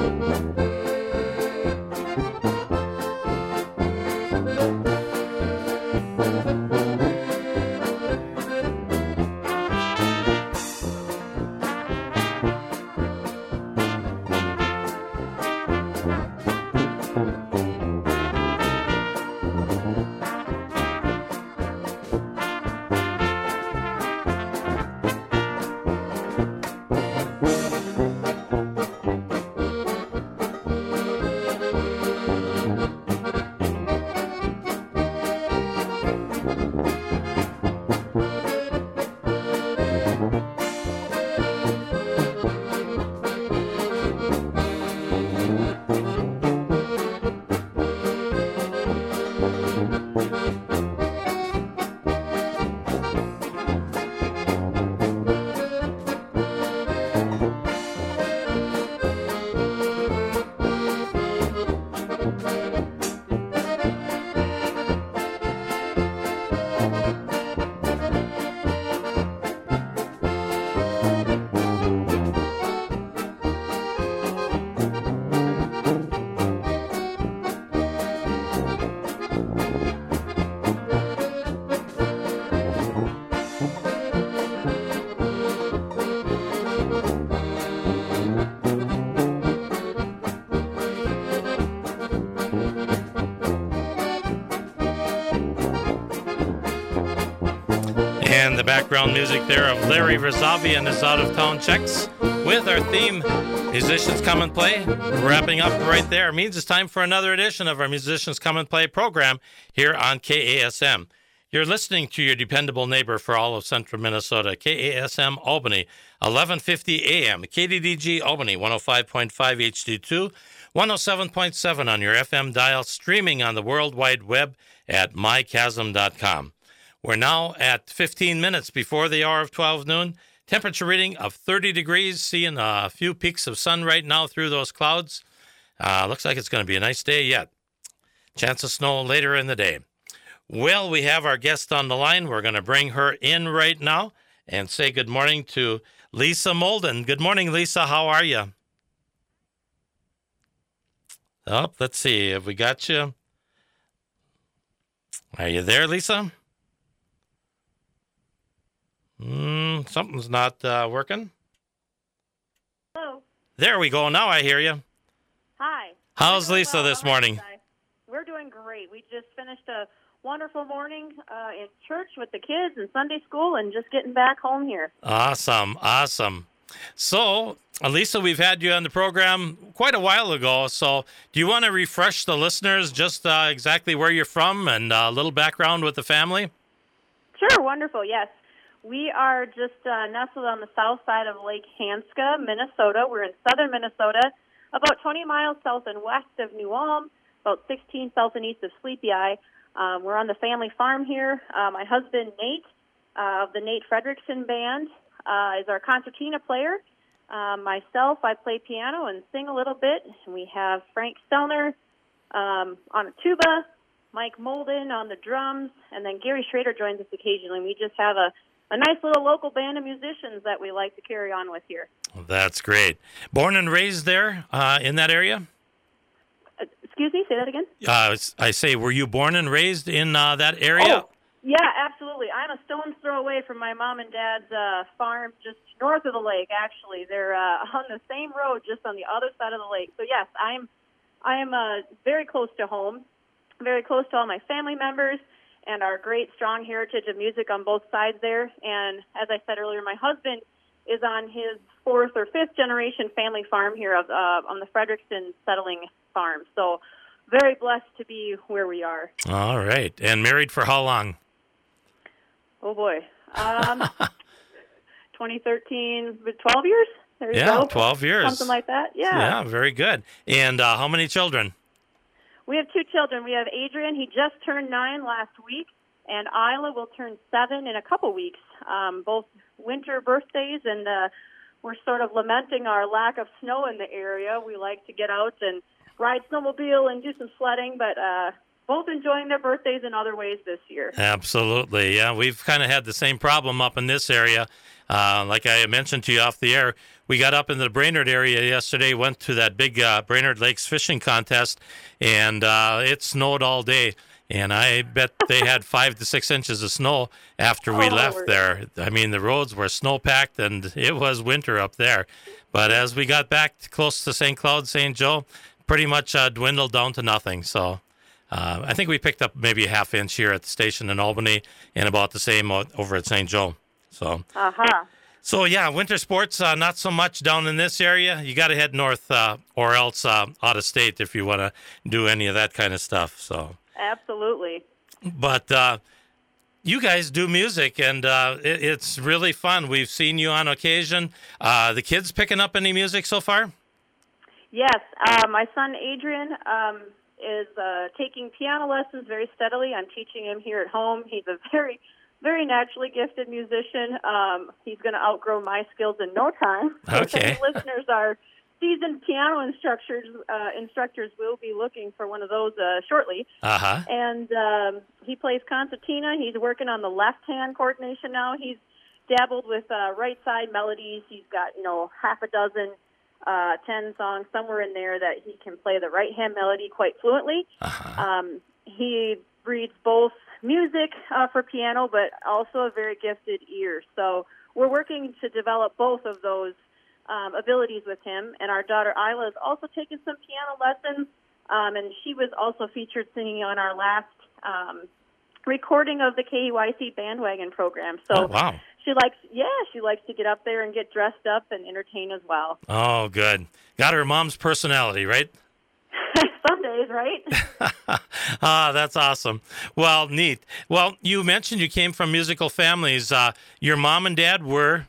And the background music there of Larry Verzavi and his out-of-town checks with our theme, Musicians Come and Play. Wrapping up right there means it's time for another edition of our Musicians Come and Play program here on KASM. You're listening to your dependable neighbor for all of central Minnesota, KASM Albany, 1150 AM, KDDG Albany, 105.5 HD2, 107.7 on your FM dial, streaming on the World Wide Web at mychasm.com. We're now at 15 minutes before the hour of 12 noon. Temperature reading of 30 degrees, seeing a few peaks of sun right now through those clouds. Looks like it's going to be a nice day yet. Chance of snow later in the day. Well, we have our guest on the line. We're going to bring her in right now and say good morning to Lisa Molden. Good morning, Lisa. How are you? Oh, let's see. Have we got you? Are you there, Lisa? Something's not working. Hello. There we go. Now I hear you. Hi. How's Lisa this morning? We're doing great. We just finished a wonderful morning in church with the kids and Sunday school and just getting back home here. Awesome. So, Lisa, we've had you on the program quite a while ago. So do you want to refresh the listeners just exactly where you're from and a little background with the family? Sure. Wonderful. Yes. We are just nestled on the south side of Lake Hanska, Minnesota. We're in southern Minnesota, about 20 miles south and west of New Ulm, about 16 south and east of Sleepy Eye. We're on the family farm here. My husband, Nate, of the Nate Fredrickson Band, is our concertina player. Myself, I play piano and sing a little bit. And we have Frank Stelner on a tuba, Mike Molden on the drums, and then Gary Schrader joins us occasionally. We just have a nice little local band of musicians that we like to carry on with here. Well, that's great. Born and raised there in that area? Excuse me, say that again? I say, were you born and raised in that area? Oh, yeah, absolutely. I'm a stone's throw away from my mom and dad's farm just north of the lake, actually. They're on the same road, just on the other side of the lake. So, yes, I am very close to home, very close to all my family members, and our great, strong heritage of music on both sides there. And as I said earlier, my husband is on his fourth or fifth generation family farm here on the Fredrickson Settling Farm. So very blessed to be where we are. All right. And married for how long? Oh, boy. 2013, 12 years? There you go. 12 years. Something like that. Yeah, very good. And how many children? We have two children. We have Adrian. He just turned 9 last week, and Isla will turn 7 in a couple weeks. Both winter birthdays, and we're sort of lamenting our lack of snow in the area. We like to get out and ride snowmobile and do some sledding, but both enjoying their birthdays in other ways this year. Absolutely. Yeah, we've kind of had the same problem up in this area. Like I mentioned to you off the air, we got up in the Brainerd area yesterday, went to that big Brainerd Lakes fishing contest, and it snowed all day. And I bet they had 5 to 6 inches of snow after we left there. I mean, the roads were snow-packed, and it was winter up there. But as we got back close to St. Cloud, St. Joe, pretty much dwindled down to nothing. So I think we picked up maybe a half inch here at the station in Albany and about the same over at St. Joe. So, So, yeah, winter sports, not so much down in this area. You got to head north or else out of state if you want to do any of that kind of stuff. So. Absolutely. But you guys do music, and it's really fun. We've seen you on occasion. The kids picking up any music so far? Yes. My son, Adrian, is taking piano lessons very steadily. I'm teaching him here at home. He's a very, very naturally gifted musician. He's going to outgrow my skills in no time. Okay. So if any listeners are seasoned piano instructors will be looking for one of those shortly. And he plays concertina. He's working on the left-hand coordination now. He's dabbled with right-side melodies. He's got, half a dozen, 10 songs somewhere in there that he can play the right-hand melody quite fluently. He reads both music for piano, but also a very gifted ear. So we're working to develop both of those abilities with him, and our daughter Isla is also taking some piano lessons, and she was also featured singing on our last recording of the KEYC Bandwagon program. So she likes to get up there and get dressed up and entertain as well. Oh, good. Got her mom's personality, right? Some days, right? That's awesome. Well, neat. Well, you mentioned you came from musical families. Your mom and dad were...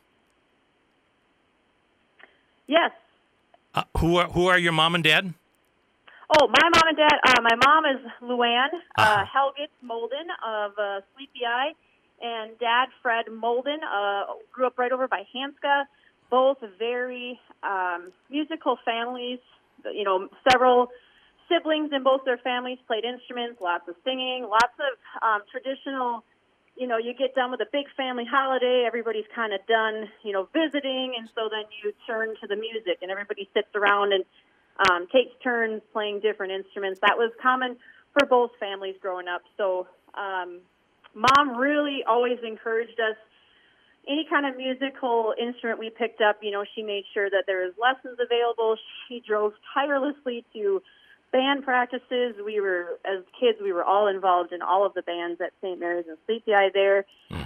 Yes. Who are your mom and dad? Oh, my mom and dad. My mom is Luann Helgitz Molden of Sleepy Eye, and Dad Fred Molden grew up right over by Hanska. Both very musical families. Several siblings in both their families played instruments. Lots of singing. Lots of traditional. You get done with a big family holiday, everybody's kind of done, visiting, and so then you turn to the music, and everybody sits around and takes turns playing different instruments. That was common for both families growing up. So Mom really always encouraged us. Any kind of musical instrument we picked up, she made sure that there was lessons available. She drove tirelessly to band practices. As kids, we were all involved in all of the bands at St. Mary's and Sleepy Eye there.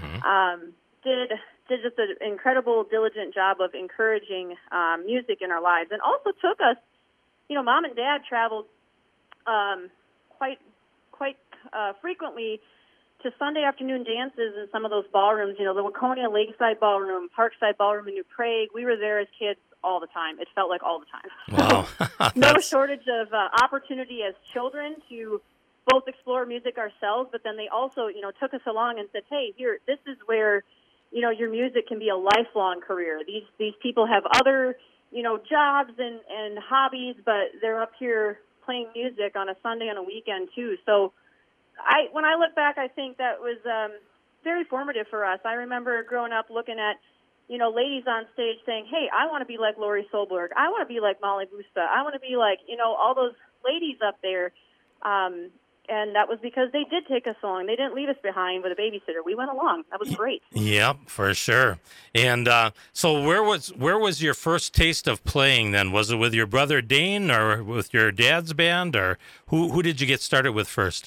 Did just an incredible, diligent job of encouraging music in our lives, and also took us, Mom and Dad traveled quite frequently to Sunday afternoon dances in some of those ballrooms, the Waconia Lakeside Ballroom, Parkside Ballroom in New Prague. We were there as kids all the time. It felt like all the time. Wow. No shortage of opportunity as children to both explore music ourselves, but then they also, took us along and said, hey, here, this is where, your music can be a lifelong career. These people have other, jobs and hobbies, but they're up here playing music on a Sunday and a weekend too. So when I look back, I think that was very formative for us. I remember growing up looking at, ladies on stage saying, hey, I want to be like Laurie Solberg. I want to be like Molly Busta. I want to be like, all those ladies up there. And that was because they did take us along. They didn't leave us behind with a babysitter. We went along. That was great. Yep, for sure. And so where was your first taste of playing then? Was it with your brother Dane or with your dad's band, or who did you get started with first?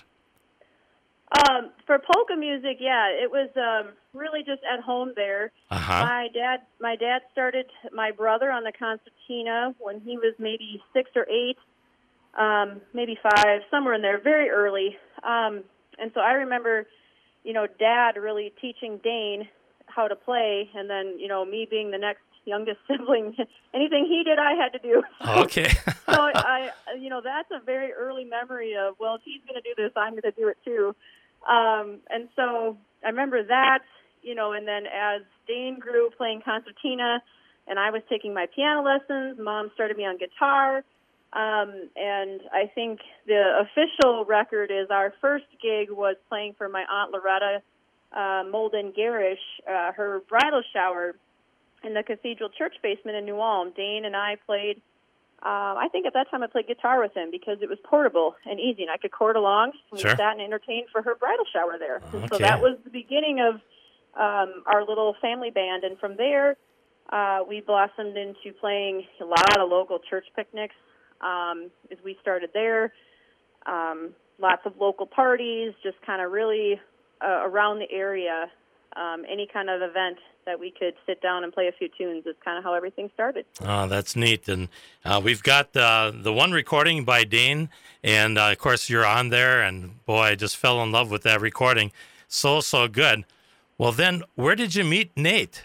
For polka music, it was really just at home there. My dad started my brother on the concertina when he was maybe 6 or 8, maybe 5, somewhere in there, very early. And so I remember, Dad really teaching Dane how to play, and then, me being the next youngest sibling, anything he did, I had to do. Okay. So I that's a very early memory of, well, if he's going to do this, I'm going to do it too. And so I remember that, and then as Dane grew playing concertina and I was taking my piano lessons, Mom started me on guitar. And I think the official record is our first gig was playing for my Aunt Loretta Molden Garish, her bridal shower in the Cathedral Church basement in New Ulm. Dane and I played, I think at that time I played guitar with him because it was portable and easy, and I could chord along. We Sure. sat and entertained for her bridal shower there. And so Okay. that was the beginning of our little family band, and from there we blossomed into playing a lot of local church picnics as we started there. Lots of local parties, just kind of really around the area. Any kind of event that we could sit down and play a few tunes is kind of how everything started. Oh, that's neat. And we've got the one recording by Dane, and of course you're on there, and boy, I just fell in love with that recording. So good. Well, then, where did you meet Nate?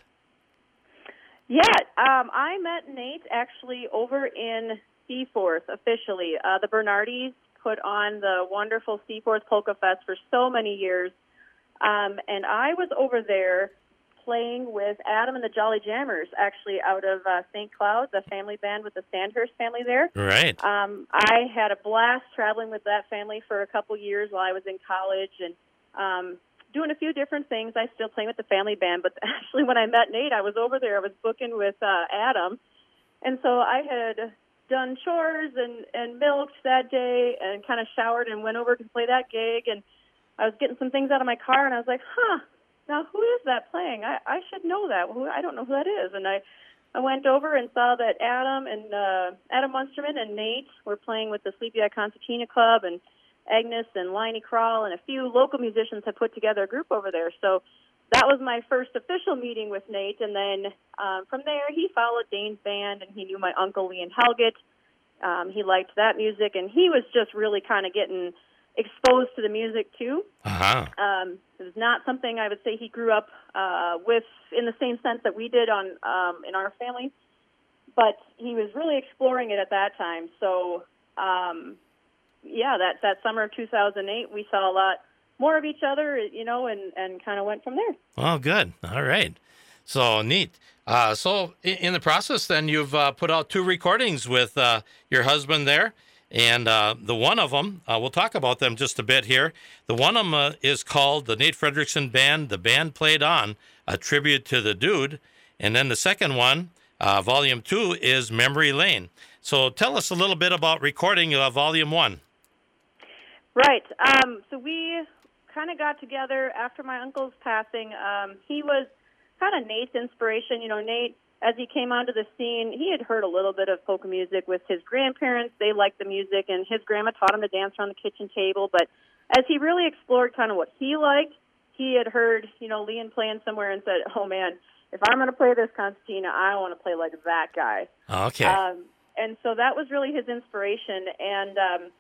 Yeah, I met Nate actually over in Seaforth officially. The Bernardis put on the wonderful Seaforth Polka Fest for so many years, and I was over there playing with Adam and the Jolly Jammers, actually out of St. Cloud, the family band with the Sandhurst family there. Right. I had a blast traveling with that family for a couple years while I was in college, and doing a few different things. I still playing with the family band, but actually when I met Nate, I was over there. I was booking with Adam, and so I had done chores and milked that day and kind of showered and went over to play that gig, and I was getting some things out of my car, and I was like, now who is that playing? I should know that. I don't know who that is. And I went over and saw that Adam Munsterman and Nate were playing with the Sleepy Eye Concertina Club, and Agnes and Liney Crawl and a few local musicians had put together a group over there. So that was my first official meeting with Nate. And then from there, he followed Dane's band, and he knew my uncle, Leon Helget. He liked that music, and he was just really kind of getting exposed to the music, too. Uh-huh. It was not something I would say he grew up with in the same sense that we did in our family, but he was really exploring it at that time. So, that summer of 2008, we saw a lot more of each other, and kind of went from there. Well, good. All right. So neat. So in the process, then you've put out 2 recordings with your husband there, and the one of them, we'll talk about them just a bit here. The one of them is called the Nate Frederickson Band. The band played on, a tribute to the dude, and then the second one, Volume 2, is Memory Lane. So tell us a little bit about recording Volume 1. Right. So we kind of got together after my uncle's passing. He was kind of Nate's inspiration. Nate, as he came onto the scene, he had heard a little bit of polka music with his grandparents. They liked the music, and his grandma taught him to dance around the kitchen table. But as he really explored kind of what he liked, he had heard, Leon playing somewhere and said, oh, man, if I'm going to play this concertina, I want to play like that guy. Okay. And so that was really his inspiration. And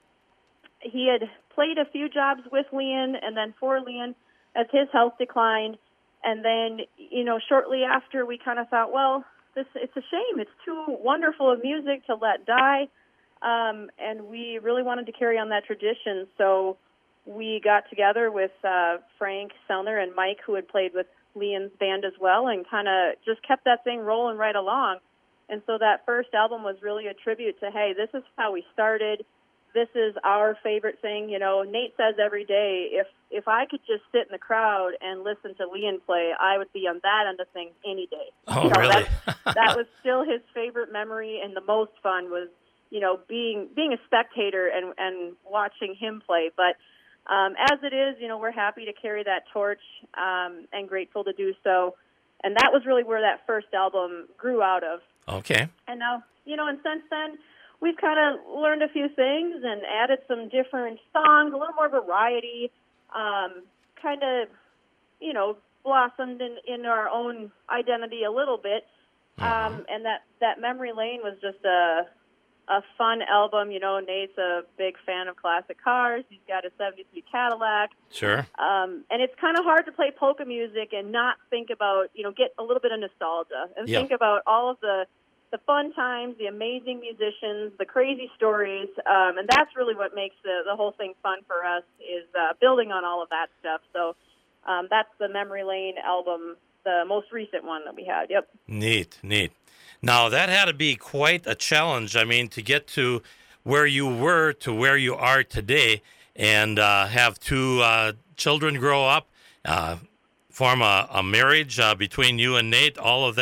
he had played a few jobs with Leon and then for Leon as his health declined. And then, shortly after, we kind of thought, well, it's a shame. It's too wonderful of music to let die. And we really wanted to carry on that tradition. So we got together with Frank Sellner and Mike, who had played with Leon's band as well, and kind of just kept that thing rolling right along. And so that first album was really a tribute to, hey, this is how we started. This is our favorite thing. Nate says every day, if I could just sit in the crowd and listen to Leon play, I would be on that end of things any day. Oh, really? That was still his favorite memory, and the most fun was, being a spectator and watching him play. But as it is, we're happy to carry that torch and grateful to do so. And that was really where that first album grew out of. Okay. And now, and since then, we've kind of learned a few things and added some different songs, a little more variety, kind of, blossomed in our own identity a little bit. And that Memory Lane was just a fun album. Nate's a big fan of classic cars. He's got a 73 Cadillac. Sure. And it's kind of hard to play polka music and not think about, get a little bit of nostalgia and think about all of the fun times, the amazing musicians, the crazy stories, and that's really what makes the whole thing fun for us is building on all of that stuff. So that's the Memory Lane album, the most recent one that we had. Yep. Neat. Now, that had to be quite a challenge, to get to where you were to where you are today and have 2 children grow up, form a marriage between you and Nate, all of that,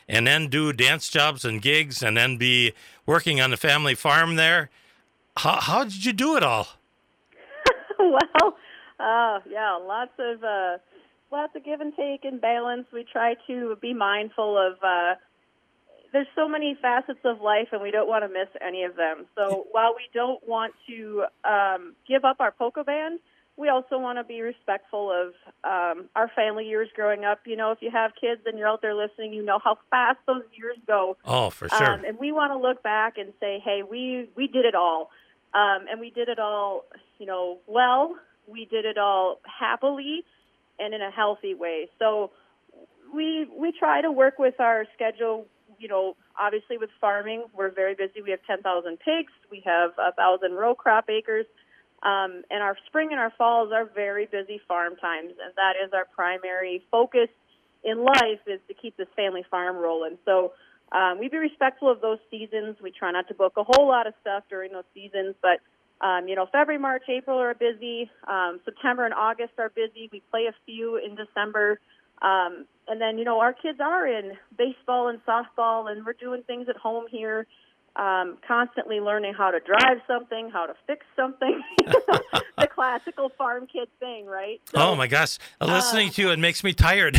and then do dance jobs and gigs and then be working on the family farm there. How did you do it all? Well, yeah, lots of give and take and balance. We try to be mindful of. There's so many facets of life, and we don't want to miss any of them. So while we don't want to give up our polka band, we also want to be respectful of our family years growing up. You know, if you have kids and you're out there listening, you know how fast those years go. Oh, for sure. And we want to look back and say, hey, we did it all. And we did it all, you know, well. We did it all happily and in a healthy way. So we try to work with our schedule. You know, obviously with farming, we're very busy. We have 10,000 pigs. We have 1,000 row crop acres. And our spring and our falls are very busy farm times. And that is our primary focus in life, is to keep this family farm rolling. So we be respectful of those seasons. We try not to book a whole lot of stuff during those seasons. But, you know, February, March, April are busy. September and August are busy. We play a few in December. And then, you know, our kids are in baseball and softball, and we're doing things at home here, constantly learning how to drive something, how to fix something, the classical farm kid thing, right? So, oh, my gosh. Listening to you, it makes me tired.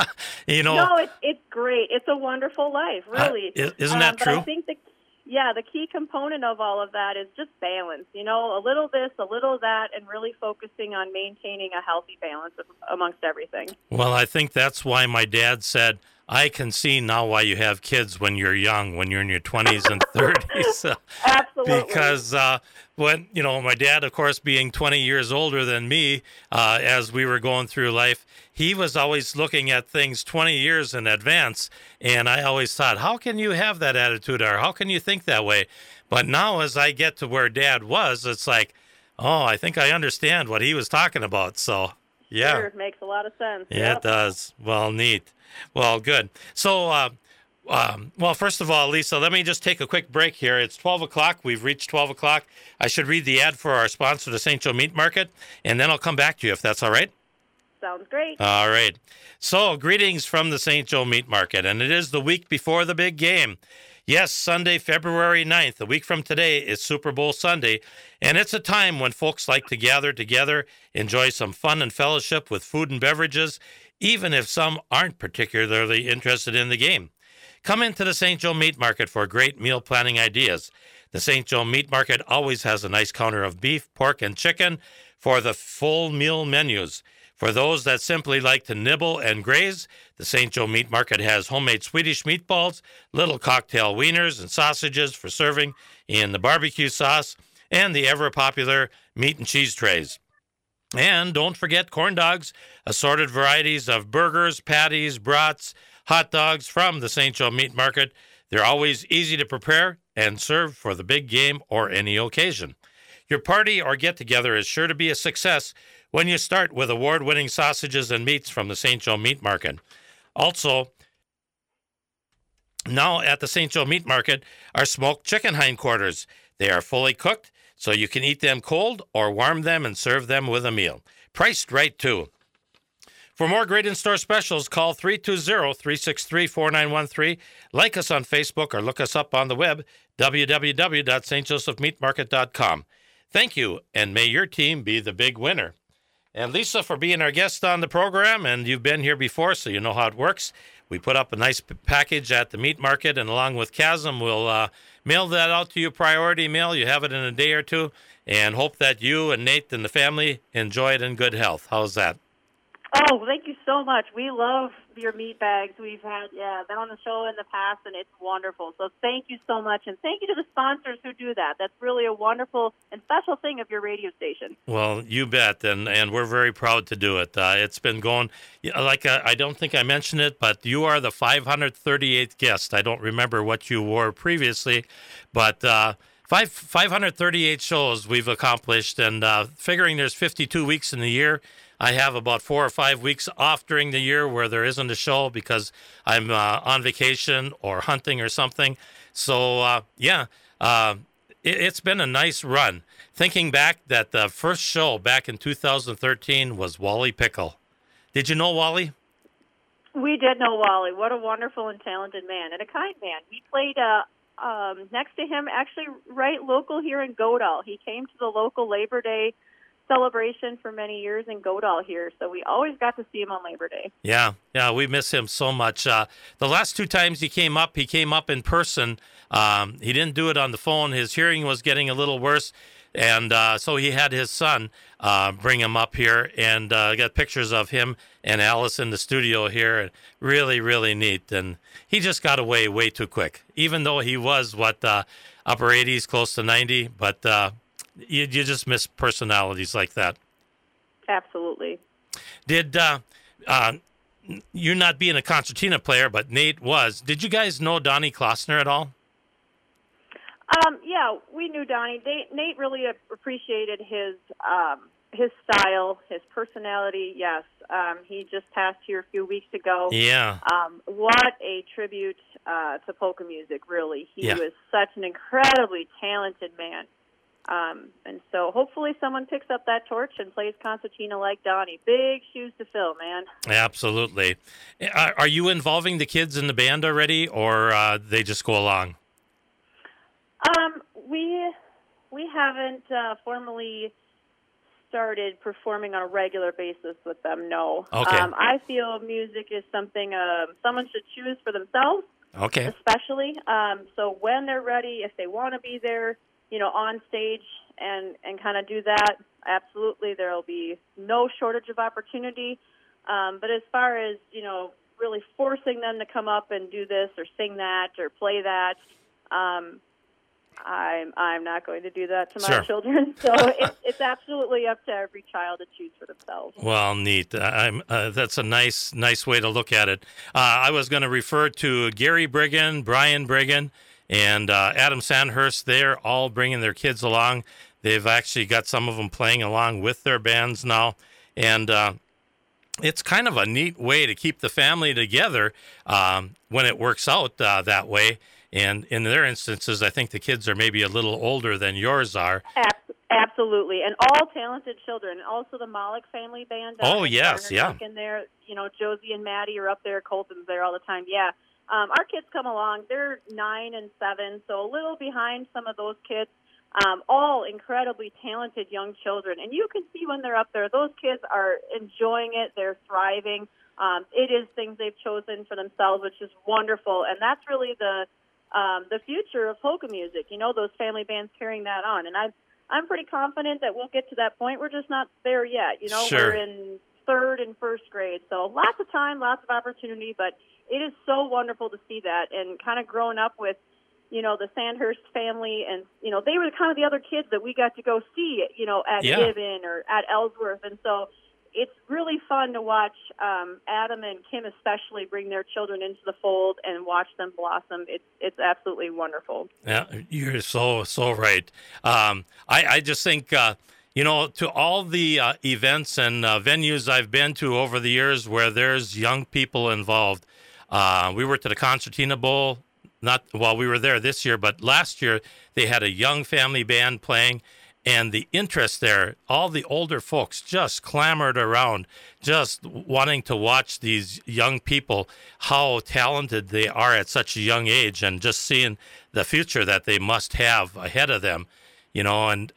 You know. No, it's great. It's a wonderful life, really. Isn't that true? But I think the key component of all of that is just balance, you know, a little this, a little that, and really focusing on maintaining a healthy balance amongst everything. Well, I think that's why my dad said, I can see now why you have kids when you're young, when you're in your 20s and 30s. Absolutely. Because when, you know, my dad, of course, being 20 years older than me, as we were going through life, he was always looking at things 20 years in advance. And I always thought, how can you have that attitude, or how can you think that way? But now as I get to where Dad was, it's like, oh, I think I understand what he was talking about. So, yeah. Sure, makes a lot of sense. Yeah, It does. Well, neat. Well, good. So, well, first of all, Lisa, let me just take a quick break here. It's 12 o'clock. We've reached 12 o'clock. I should read the ad for our sponsor, the St. Joe Meat Market, and then I'll come back to you if that's all right. Sounds great. All right. So, greetings from the St. Joe Meat Market, and it is the week before the big game. Yes, Sunday, February 9th, a week from today, is Super Bowl Sunday, and it's a time when folks like to gather together, enjoy some fun and fellowship with food and beverages, even if some aren't particularly interested in the game. Come into the St. Joe Meat Market for great meal planning ideas. The St. Joe Meat Market always has a nice counter of beef, pork, and chicken for the full meal menus. For those that simply like to nibble and graze, the St. Joe Meat Market has homemade Swedish meatballs, little cocktail wieners, and sausages for serving in the barbecue sauce, and the ever-popular meat and cheese trays. And don't forget corn dogs, assorted varieties of burgers, patties, brats, hot dogs from the St. Joe Meat Market. They're always easy to prepare and serve for the big game or any occasion. Your party or get-together is sure to be a success when you start with award-winning sausages and meats from the St. Joe Meat Market. Also, now at the St. Joe Meat Market are smoked chicken hindquarters. They are fully cooked, so you can eat them cold or warm them and serve them with a meal. Priced right, too. For more great in-store specials, call 320-363-4913. Like us on Facebook or look us up on the web, www.stjosephmeatmarket.com. Thank you, and may your team be the big winner. And Lisa, for being our guest on the program, and you've been here before, so you know how it works. We put up a nice package at the meat market, and along with Chasm, we'll mail that out to you, priority mail. You have it in a day or two, and hope that you and Nate and the family enjoy it in good health. How's that? Oh, thank you so much. We love your meat bags. We've had, been on the show in the past, and it's wonderful. So thank you so much, and thank you to the sponsors who do that. That's really a wonderful and special thing of your radio station. Well, you bet, and we're very proud to do it. It's been going, I don't think I mentioned it, but you are the 538th guest. I don't remember what you wore previously, but 538 shows we've accomplished, and figuring there's 52 weeks in the year, I have about 4 or 5 weeks off during the year where there isn't a show because I'm on vacation or hunting or something. So, it's been a nice run. Thinking back that the first show back in 2013 was Wally Pickle. Did you know Wally? We did know Wally. What a wonderful and talented man, and a kind man. We played next to him, actually right local here in Godall. He came to the local Labor Day celebration for many years in Godall here, so we always got to see him on Labor Day. Yeah, we miss him so much. The last two times he came up in person. He didn't do it on the phone. His hearing was getting a little worse, and so he had his son bring him up here, and got pictures of him and Alice in the studio here. Really, really neat. And he just got away way too quick, even though he was, upper 80s, close to 90, but you just miss personalities like that. Absolutely. Did you, not being a concertina player, but Nate was, did you guys know Donnie Klossner at all? Yeah, we knew Donnie. Nate really appreciated his style, his personality. Yes, he just passed here a few weeks ago. Yeah. What a tribute to polka music, really. He was such an incredibly talented man. And so hopefully someone picks up that torch and plays concertina like Donnie. Big shoes to fill, man. Absolutely. Are you involving the kids in the band already, or they just go along? We haven't formally started performing on a regular basis with them, no. Okay. I feel music is something someone should choose for themselves. Okay. Especially. So when they're ready, if they want to be there, on stage and kind of do that, absolutely, there will be no shortage of opportunity. But as far as, really forcing them to come up and do this or sing that or play that, I'm not going to do that to my children. So it's absolutely up to every child to choose for themselves. Well, neat. That's a nice way to look at it. I was going to refer to Gary Brigham, Brian Brigham, and Adam Sandhurst. They're all bringing their kids along. They've actually got some of them playing along with their bands now. And it's kind of a neat way to keep the family together when it works out that way. And in their instances, I think the kids are maybe a little older than yours are. Absolutely. And all talented children. Also the Malik family band. Oh, yes, yeah. In there, Josie and Maddie are up there. Colton's there all the time. Yeah. Our kids come along. They're 9 and 7, so a little behind some of those kids. All incredibly talented young children. And you can see when they're up there, those kids are enjoying it. They're thriving. It is things they've chosen for themselves, which is wonderful. And that's really the future of polka music. Those family bands carrying that on. And I'm pretty confident that we'll get to that point. We're just not there yet. We're in 3rd and 1st grade. So lots of time, lots of opportunity, but it is so wonderful to see that and kind of growing up with, the Sandhurst family and, they were kind of the other kids that we got to go see, at Gibbon or at Ellsworth. And so it's really fun to watch Adam and Kim especially bring their children into the fold and watch them blossom. It's absolutely wonderful. Yeah, you're so right. I just think, to all the events and venues I've been to over the years where there's young people involved, we were to the Concertina Bowl, we were there this year, but last year they had a young family band playing. And the interest there, all the older folks just clamored around, just wanting to watch these young people, how talented they are at such a young age, and just seeing the future that they must have ahead of them, and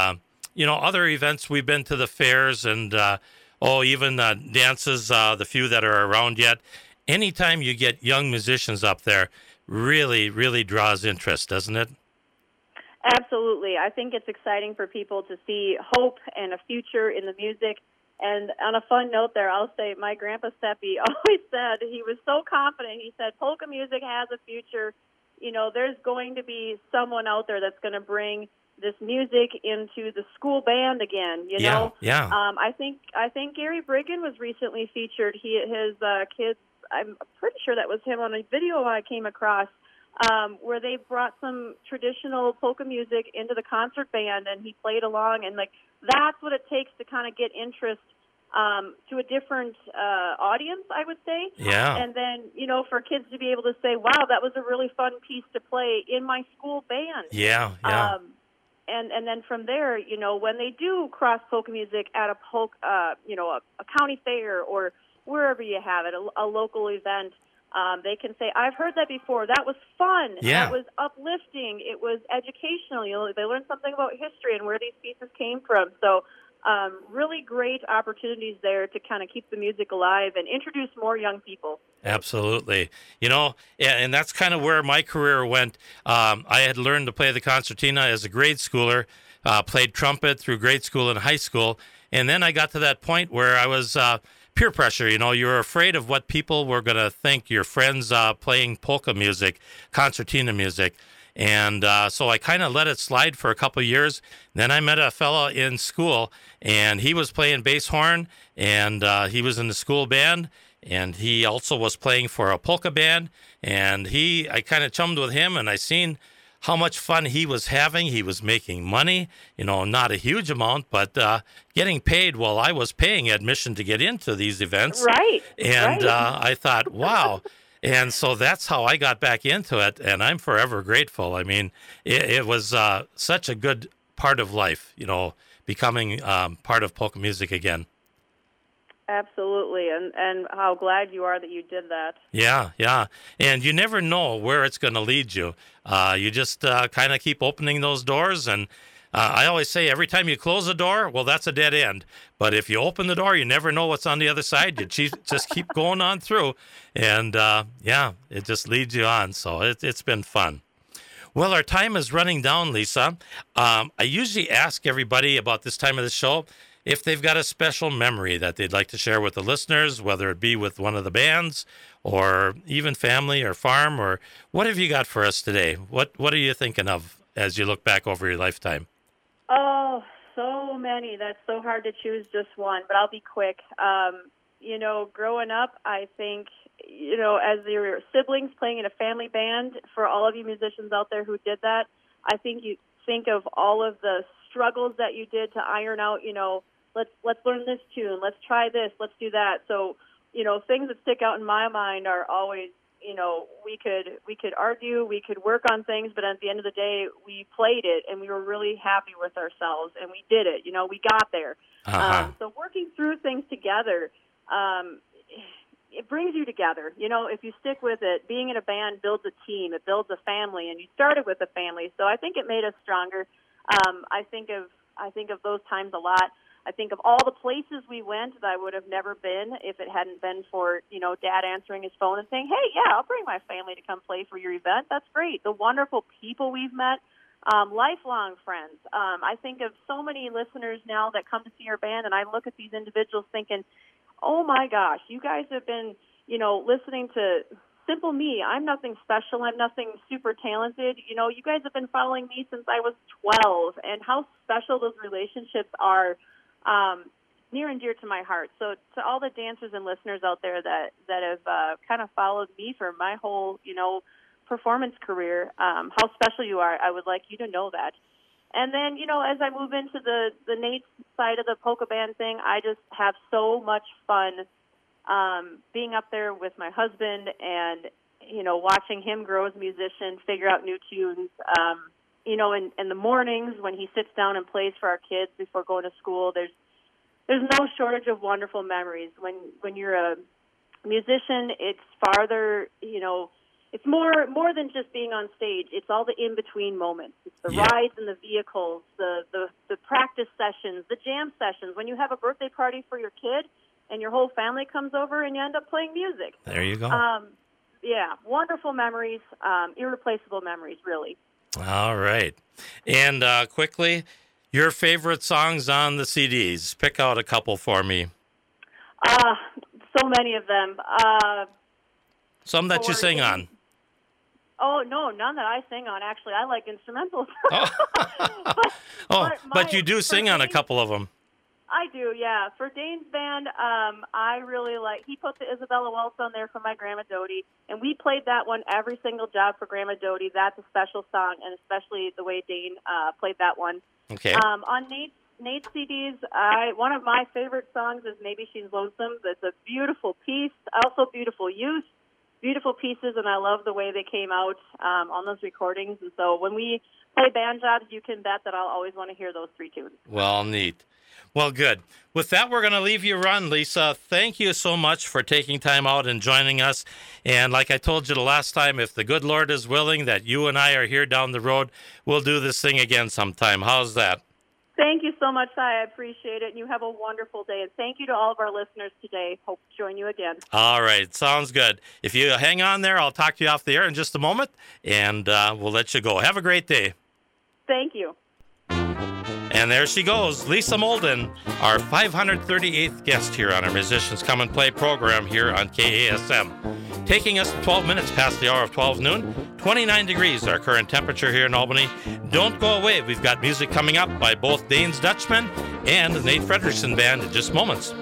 other events. We've been to the fairs and, even dances, the few that are around yet. Anytime you get young musicians up there, really, really draws interest, doesn't it? Absolutely. I think it's exciting for people to see hope and a future in the music. And on a fun note there, I'll say my grandpa Seppi always said, he was so confident, he said, polka music has a future. There's going to be someone out there that's going to bring this music into the school band again, Yeah. I think Gary Brigham was recently featured. His kids, I'm pretty sure that was him on a video I came across, where they brought some traditional polka music into the concert band, and he played along, and that's what it takes to kind of get interest to a different audience, I would say. Yeah. And then, for kids to be able to say, wow, that was a really fun piece to play in my school band. Yeah. And then from there, when they do cross polka music at a a county fair or wherever you have it, a local event. They can say, I've heard that before. That was fun. Yeah. That was uplifting. It was educational. They learned something about history and where these pieces came from. So really great opportunities there to kind of keep the music alive and introduce more young people. Absolutely. And that's kind of where my career went. I had learned to play the concertina as a grade schooler, played trumpet through grade school and high school. And then I got to that point where I was peer pressure. You're afraid of what people were going to think, your friends playing polka music, concertina music. And so I kind of let it slide for a couple of years. Then I met a fellow in school, and he was playing bass horn, and he was in the school band. And he also was playing for a polka band, and I kind of chummed with him, and I seen how much fun he was having. He was making money, not a huge amount, but getting paid while I was paying admission to get into these events. Right. And I thought, wow. And so that's how I got back into it, and I'm forever grateful. I mean, it was such a good part of life, becoming part of polka music again. Absolutely, and how glad you are that you did that. Yeah. And you never know where it's going to lead you. You just kind of keep opening those doors. And I always say every time you close a door, well, that's a dead end. But if you open the door, you never know what's on the other side. You just keep going on through. And, it just leads you on. So it's been fun. Well, our time is running down, Lisa. I usually ask everybody about this time of the show if they've got a special memory that they'd like to share with the listeners, whether it be with one of the bands or even family or farm, or what have you got for us today? What are you thinking of as you look back over your lifetime? Oh, so many. That's so hard to choose just one, but I'll be quick. Growing up, I think, as your siblings playing in a family band, for all of you musicians out there who did that, I think you think of all of the struggles that you did to iron out, let's learn this tune, let's try this, let's do that. So, things that stick out in my mind are always, we could argue, we could work on things, but at the end of the day, we played it and we were really happy with ourselves and we did it. We got there. So working through things together, it brings you together. If you stick with it, being in a band builds a team, it builds a family, and you started with a family. So I think it made us stronger. I think of those times a lot. I think of all the places we went that I would have never been if it hadn't been for, Dad answering his phone and saying, hey, yeah, I'll bring my family to come play for your event. That's great. The wonderful people we've met, lifelong friends. I think of so many listeners now that come to see our band, and I look at these individuals thinking, oh, my gosh, you guys have been, listening to simple me. I'm nothing special. I'm nothing super talented. You guys have been following me since I was 12, and how special those relationships are near and dear to my heart. So to all the dancers and listeners out there that have kind of followed me for my whole, performance career, how special you are. I would like you to know that. And then, as I move into the Nate side of the polka band thing, I just have so much fun being up there with my husband and, watching him grow as a musician, figure out new tunes. In the mornings when he sits down and plays for our kids before going to school, there's no shortage of wonderful memories. When you're a musician, it's farther, it's more than just being on stage. It's all the in-between moments. It's the rides in the vehicles, the practice sessions, the jam sessions. When you have a birthday party for your kid and your whole family comes over and you end up playing music. There you go. Wonderful memories, irreplaceable memories, really. All right. And quickly, your favorite songs on the CDs. Pick out a couple for me. So many of them. Some that you sing on. Oh, no, none that I sing on. Actually, I like instrumentals. But you do sing on a couple of them. I do, yeah. For Dane's band, I really like, he put the Isabella Waltz on there for my Grandma Dodie, and we played that one every single job for Grandma Dodie. That's a special song, and especially the way Dane played that one. Okay. On Nate's CDs, one of my favorite songs is Maybe She's Lonesome. It's a beautiful piece, also beautiful use. beautiful pieces, and I love the way they came out on those recordings. And so when we play band jobs, you can bet that I'll always want to hear those 3 tunes. Well, neat. Well, good. With that, we're going to leave you run, Lisa. Thank you so much for taking time out and joining us. And like I told you the last time, if the good Lord is willing that you and I are here down the road, we'll do this thing again sometime. How's that? Thank you so much, Ty. I appreciate it. And you have a wonderful day. And thank you to all of our listeners today. Hope to join you again. All right. Sounds good. If you hang on there, I'll talk to you off the air in just a moment, and we'll let you go. Have a great day. Thank you. And there she goes, Lisa Molden, our 538th guest here on our Musicians Come and Play program here on KASM. Taking us 12 minutes past the hour of 12 noon, 29 degrees our current temperature here in Albany. Don't go away. We've got music coming up by both Dane's Dutchman and the Nate Frederickson Band in just moments.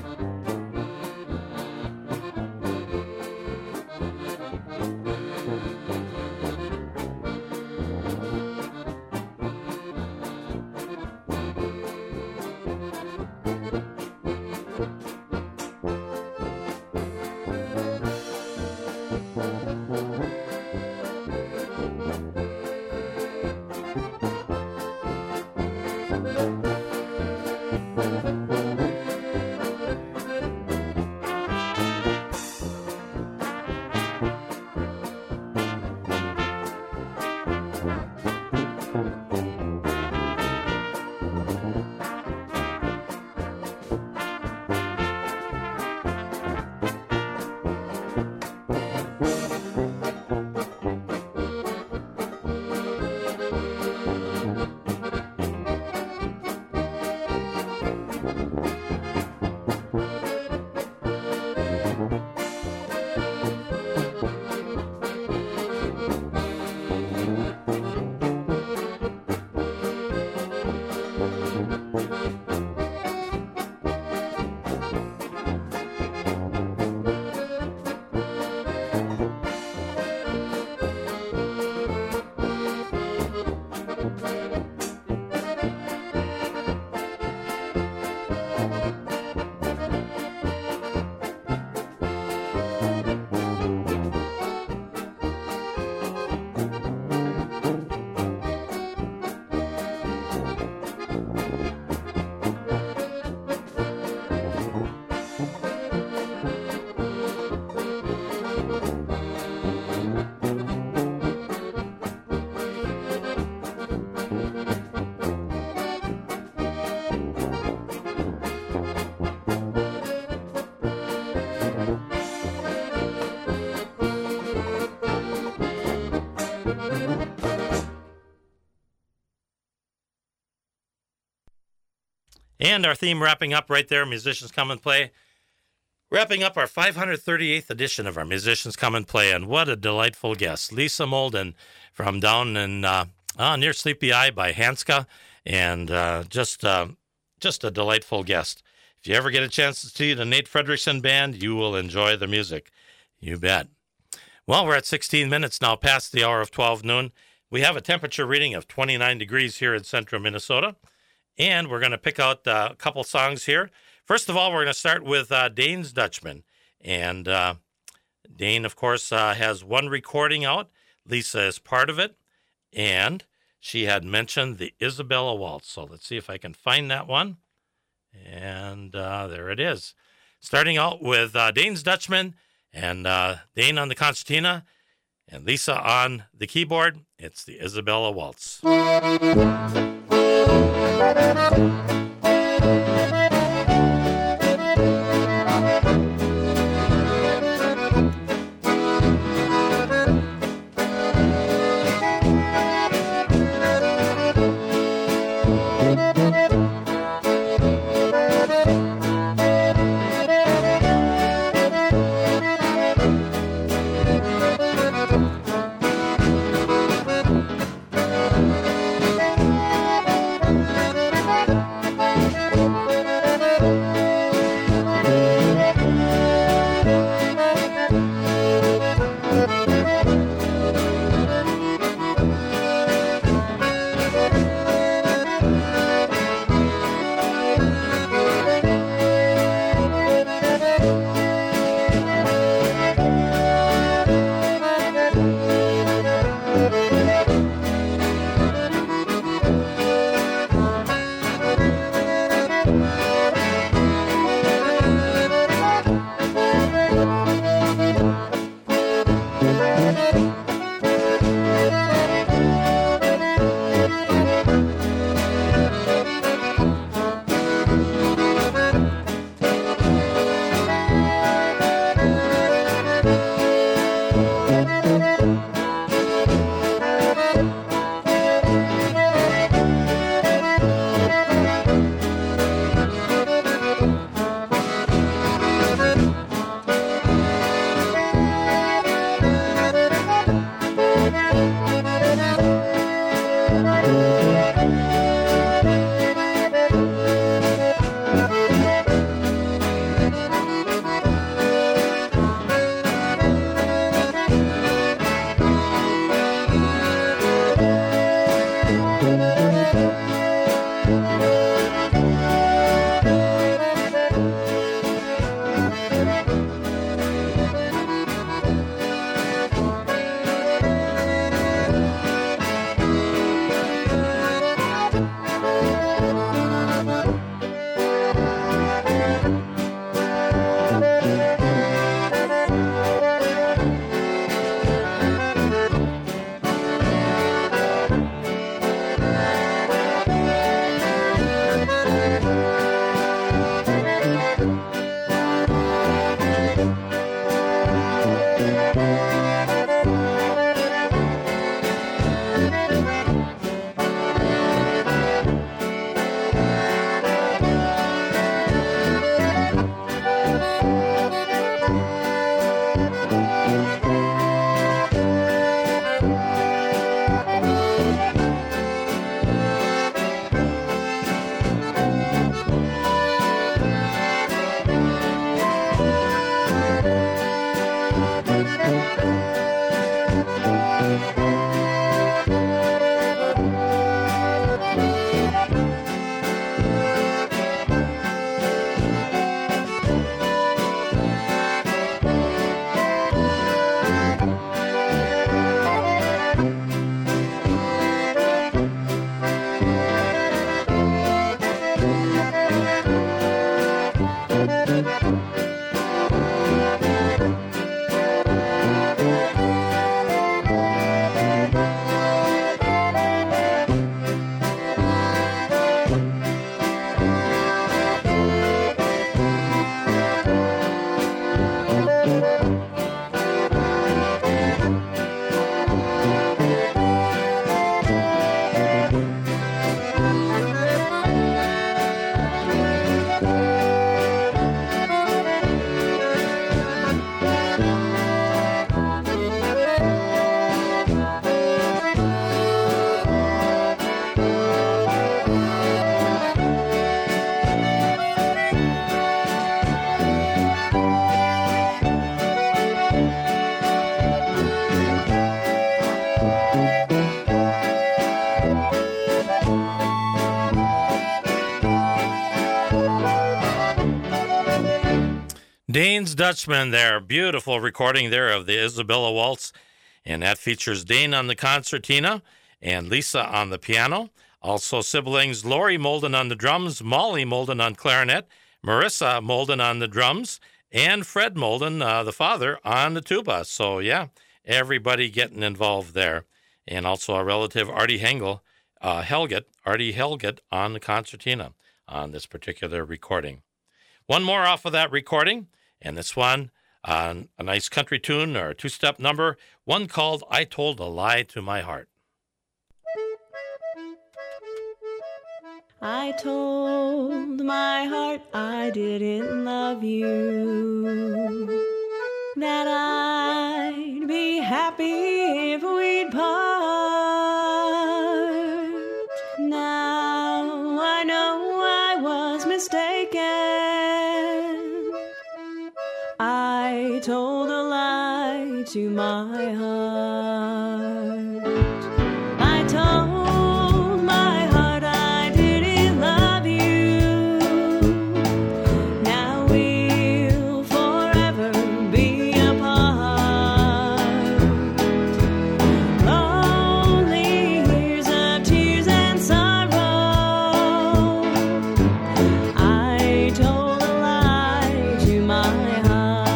And our theme wrapping up right there, Musicians Come and Play. Wrapping up our 538th edition of our Musicians Come and Play. And what a delightful guest. Lisa Molden from down in near Sleepy Eye by Hanska. And just a delightful guest. If you ever get a chance to see the Nate Frederickson Band, you will enjoy the music. You bet. Well, we're at 16 minutes now past the hour of 12 noon. We have a temperature reading of 29 degrees here in central Minnesota. And we're going to pick out a couple songs here. First of all, we're going to start with Dane's Dutchman. And Dane, of course, has one recording out. Lisa is part of it. And she had mentioned the Isabella Waltz. So let's see if I can find that one. And there it is. Starting out with Dane's Dutchman and Dane on the concertina and Lisa on the keyboard. It's the Isabella Waltz. Dane's Dutchman there. Beautiful recording there of the Isabella Waltz. And that features Dane on the concertina and Lisa on the piano. Also siblings Lori Molden on the drums, Molly Molden on clarinet, Marissa Molden on the drums, and Fred Molden, the father, on the tuba. So, yeah, everybody getting involved there. And also a relative, Artie Helget on the concertina on this particular recording. One more off of that recording, and this one, a nice country tune or a two-step number, one called I Told a Lie to My Heart. I told my heart I didn't love you, that I'd be happy if we'd part. Now I know I was mistaken. I told a lie to my heart. I told my heart I didn't love you. Now we'll forever be apart. Lonely years of tears and sorrow. I told a lie to my heart.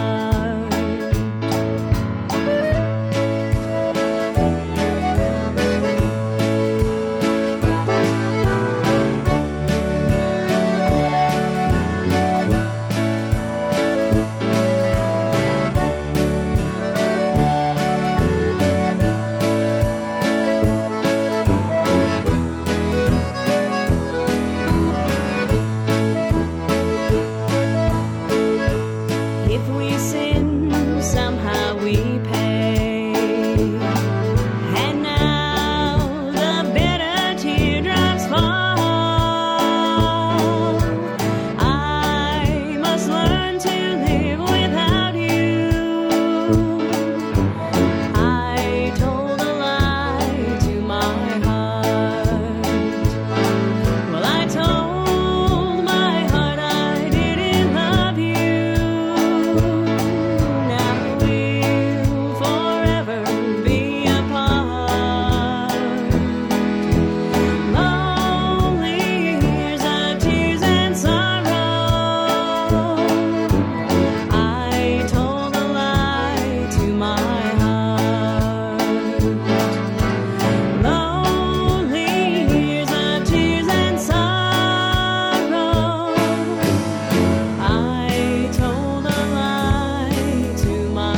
If we sin, somehow we pay. And now the bitter teardrops fall. I must learn to live without you. I told a lie to my heart. Well, I told my heart I didn't love you. Now we'll forever be apart. Lonely years of tears and sorrow. I told a lie to my heart. Lonely years of tears and sorrow. I told a lie to my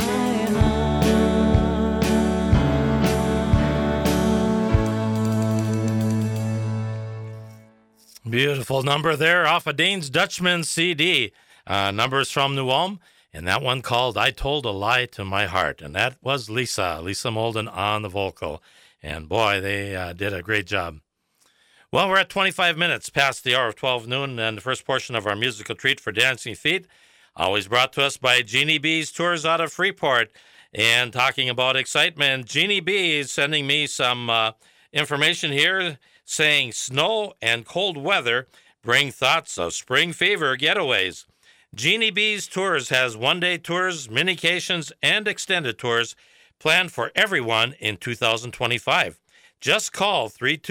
heart. Beautiful number there off of Dane's Dutchman CD. Numbers from New Ulm, and that one called I Told a Lie to My Heart. And that was Lisa Molden on the vocal. And boy, they did a great job. Well, we're at 25 minutes past the hour of 12 noon, and the first portion of our musical treat for Dancing Feet, always brought to us by Jeannie B's Tours out of Freeport. And talking about excitement, Jeannie B is sending me some information here saying snow and cold weather bring thoughts of spring fever getaways. Jeannie B's Tours has one-day tours, minications, and extended tours planned for everyone in 2025. Just call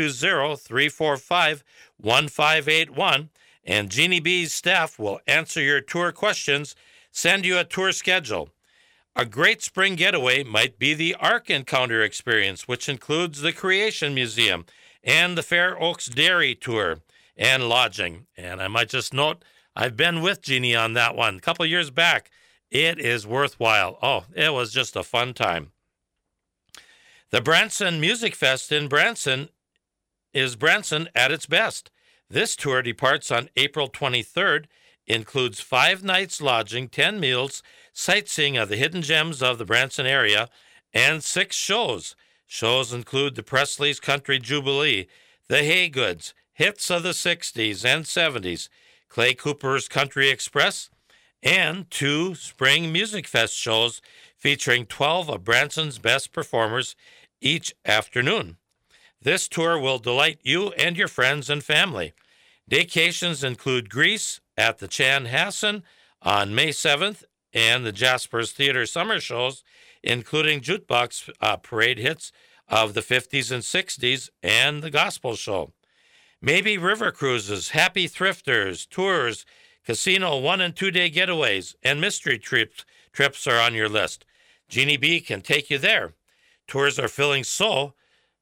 320-345-1581, and Jeannie B's staff will answer your tour questions, send you a tour schedule. A great spring getaway might be the Ark Encounter experience, which includes the Creation Museum and the Fair Oaks Dairy Tour and lodging. And I might just note, I've been with Jeannie on that one a couple years back. It is worthwhile. Oh, it was just a fun time. The Branson Music Fest in Branson is Branson at its best. This tour departs on April 23rd, includes 5 nights lodging, 10 meals, sightseeing of the hidden gems of the Branson area, and 6 shows. Shows include the Presley's Country Jubilee, the Haygoods, hits of the 60s and 70s, Clay Cooper's Country Express, and 2 Spring Music Fest shows featuring 12 of Branson's best performers each afternoon. This tour will delight you and your friends and family. Vacations include Greece at the Chanhassen on May 7th and the Jaspers Theater summer shows, including jukebox parade hits of the 50s and 60s and the gospel show. Maybe river cruises, happy thrifters, tours, casino 1- and 2-day getaways, and mystery trips are on your list. Jeannie B can take you there. Tours are filling, so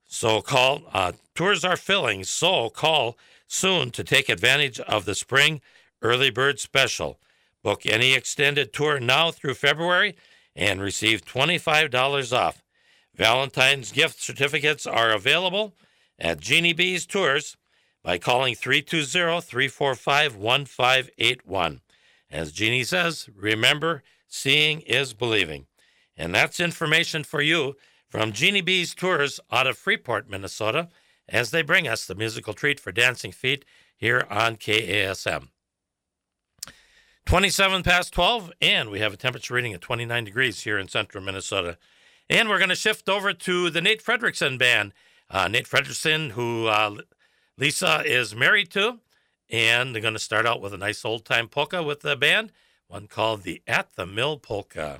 call soon to take advantage of the spring early bird special. Book any extended tour now through February and receive $25 off. Valentine's gift certificates are available at Jeannie B's Tours by calling 320-345-1581. As Jeannie says, remember, seeing is believing. And that's information for you from Jeannie B's Tours out of Freeport, Minnesota, as they bring us the musical treat for Dancing Feet here on KASM. 27 past 12, and we have a temperature reading of 29 degrees here in central Minnesota. And we're going to shift over to the Nate Fredrickson Band. Nate Fredrickson, who Lisa is married to, and they're going to start out with a nice old-time polka with the band, one called the At the Mill Polka.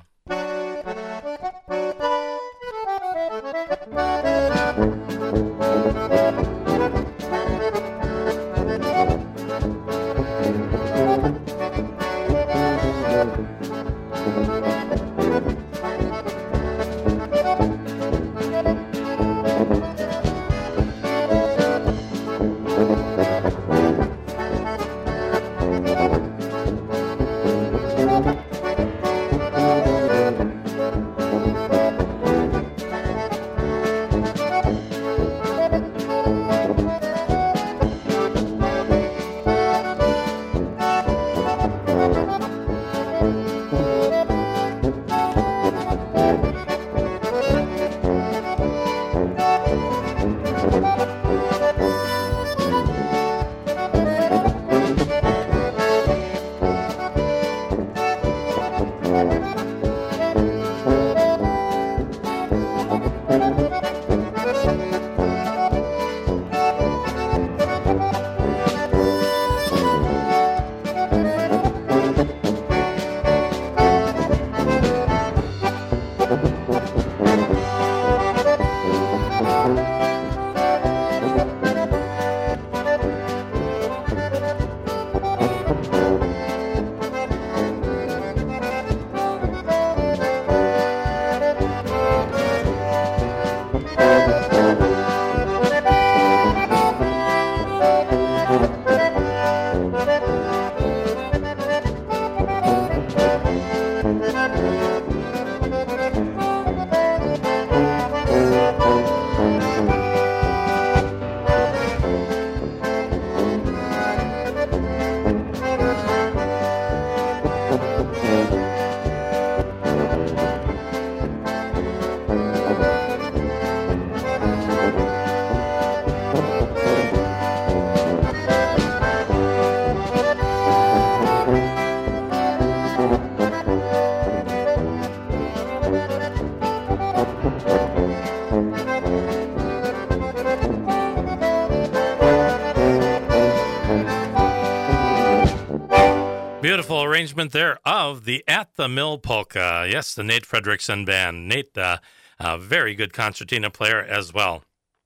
Beautiful arrangement there of the At the Mill Polka. Yes, the Nate Fredrickson Band. Nate, a very good concertina player as well.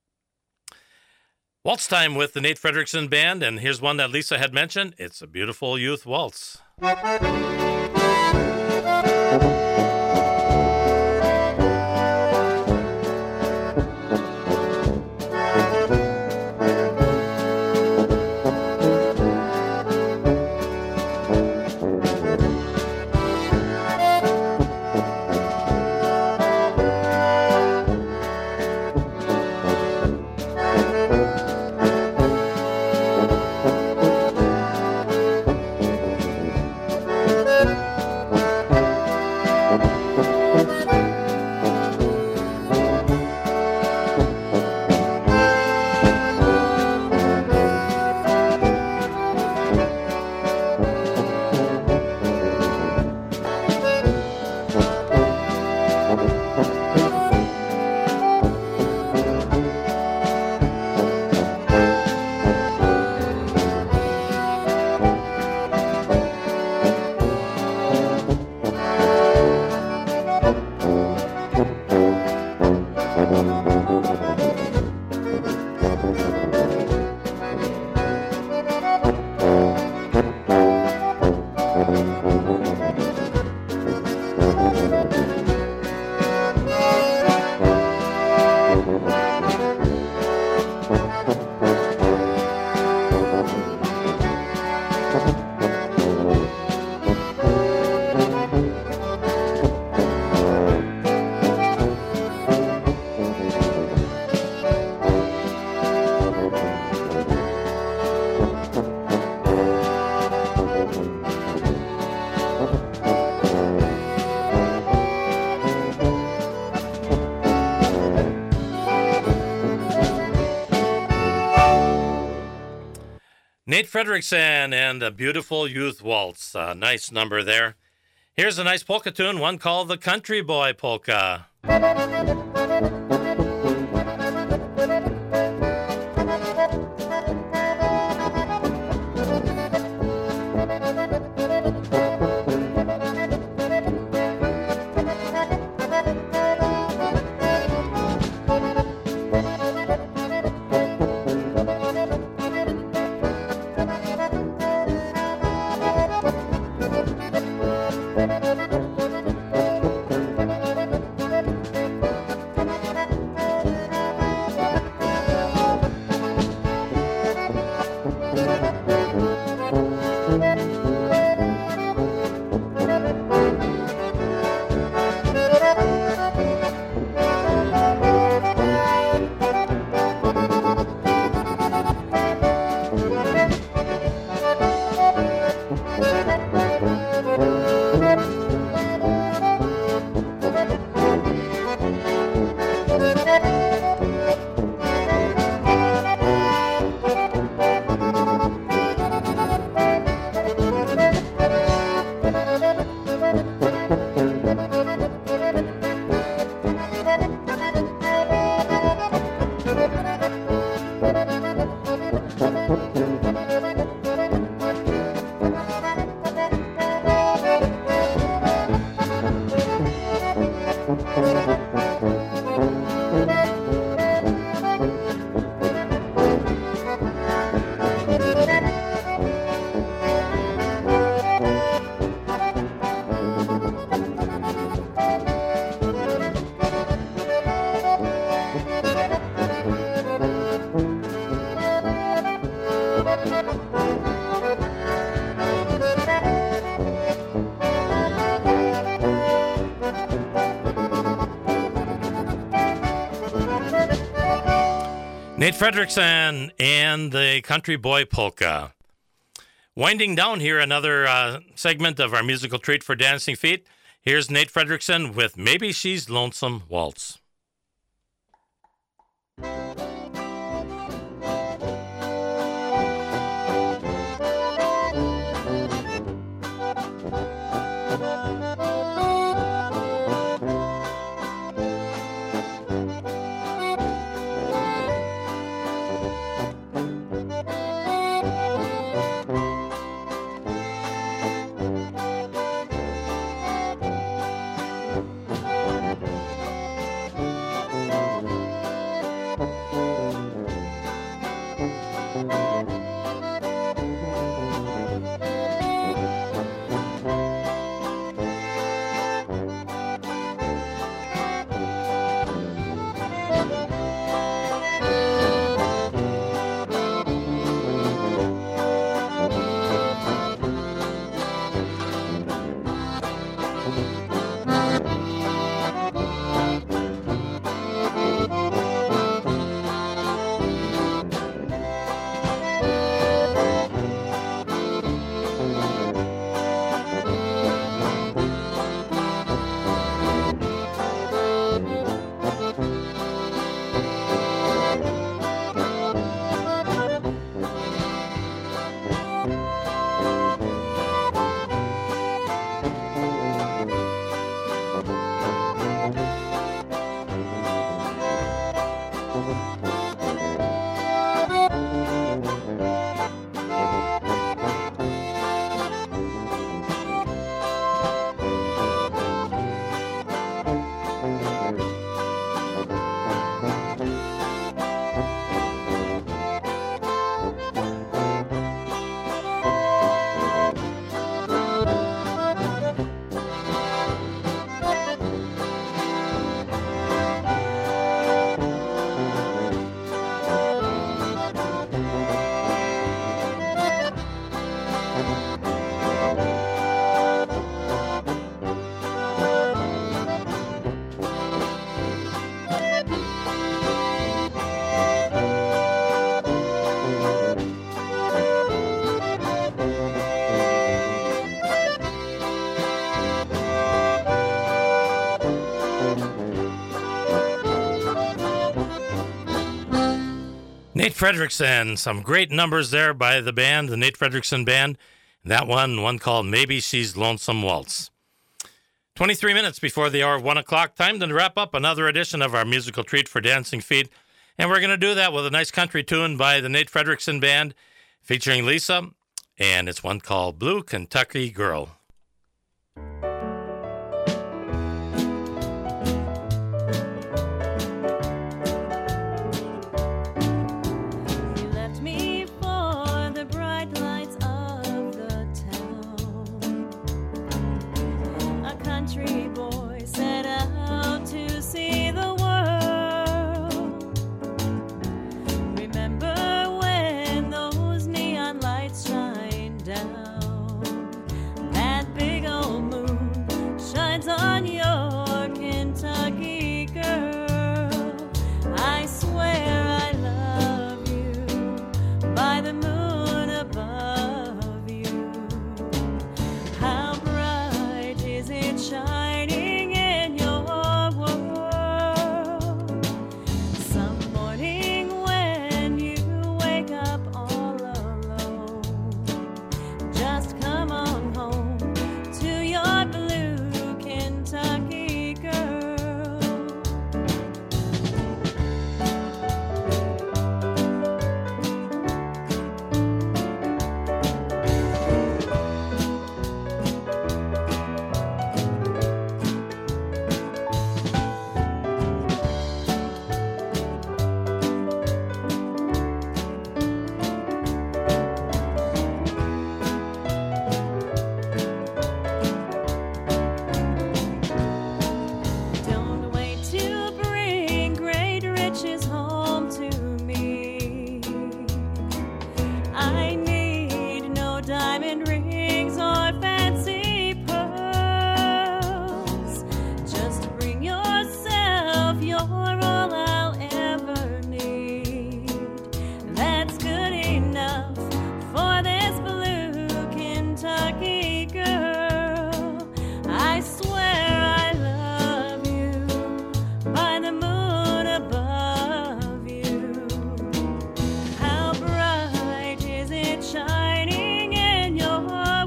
Waltz time with the Nate Fredrickson Band, and here's one that Lisa had mentioned. It's a beautiful youth waltz. Nate Fredrickson and a Beautiful Youth Waltz. Nice number there. Here's a nice polka tune, one called the Country Boy Polka. Nate Fredrickson and the Country Boy Polka. Winding down here, another segment of our musical treat for dancing feet. Here's Nate Fredrickson with Maybe She's Lonesome Waltz. Nate Fredrickson, some great numbers there by the band, the Nate Fredrickson Band. That one called Maybe She's Lonesome Waltz. 23 minutes before the hour of 1 o'clock, time to wrap up another edition of our musical treat for Dancing Feet. And we're going to do that with a nice country tune by the Nate Fredrickson Band featuring Lisa. And it's one called Blue Kentucky Girl. Country boy set out to see the world. Remember when those neon lights shine down? That big old moon shines on your Kentucky girl. I swear I love you by the moon above you. How bright is it shining in your world? Some morning when you wake up all alone, just come on home to your blue Kentucky girl. Don't wait to bring great riches home to me. I need no diamond rings or fancy pearls. Just bring yourself, you're all I'll ever need. That's good enough for this blue Kentucky girl. I swear I love you by the moon above you. How bright is it shining in your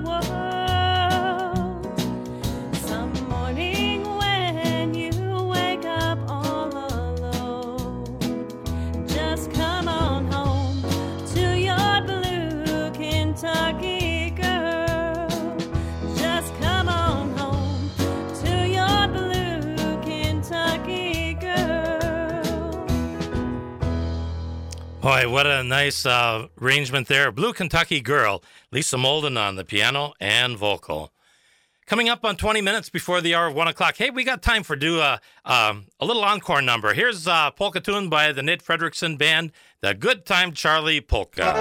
world? Some morning when you wake up all alone, just come on home to your blue Kentucky girl. Just come on home to your blue Kentucky girl. Boy, what a nice arrangement there. Blue Kentucky Girl, Lisa Molden on the piano and vocal. Coming up on 20 minutes before the hour of 1 o'clock. Hey, we got time for a little encore number. Here's a polka tune by the Nate Fredrickson Band, the Good Time Charlie Polka.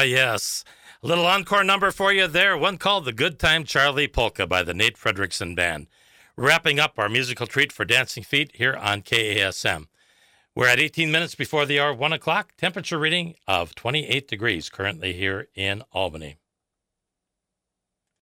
yes. A little encore number for you there, one called The Good Time Charlie Polka by the Nate Fredrickson Band. Wrapping up our musical treat for Dancing Feet here on KASM. We're at 18 minutes before the hour of 1 o'clock, temperature reading of 28 degrees currently here in Albany.